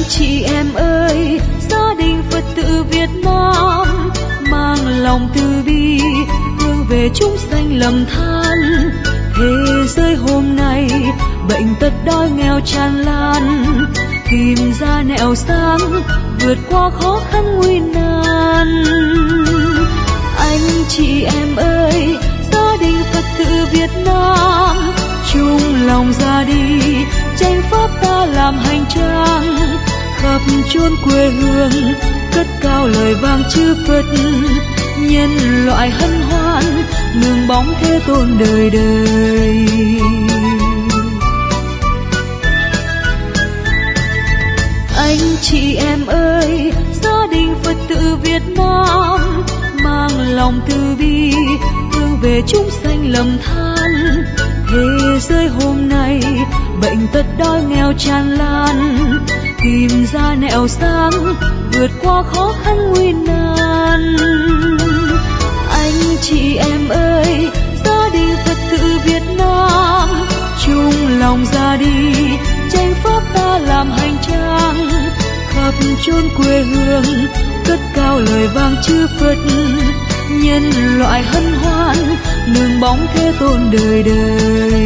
chị em ơi, gia đình Phật tử Việt Nam mang lòng từ bi hướng về chúng sanh lầm than. Thế giới hôm nay bệnh tật đói nghèo tràn lan, tìm ra nẻo sáng vượt qua khó khăn nguy nan. Anh chị em ơi, gia đình Phật tử Việt Nam chung lòng ra đi tranh pháp ta làm hành trang, khắp chốn quê hương cất cao lời vang chư Phật, nhân loại hân hoan nương bóng Thế Tôn đời đời. Anh chị em ơi, gia đình Phật tử Việt Nam mang lòng từ bi hướng về chúng sanh lầm than. Thế giới hôm nay bệnh tật đói nghèo tràn lan, tìm ra nẻo sáng vượt qua khó khăn nguy nan. Anh chị em ơi, gia đình Phật tử Việt Nam chung lòng ra đi tranh pháp ta làm hành trang, khắp chốn quê hương cất cao lời vang chư Phật, nhân loại hân hoan nương bóng Thế Tôn đời đời.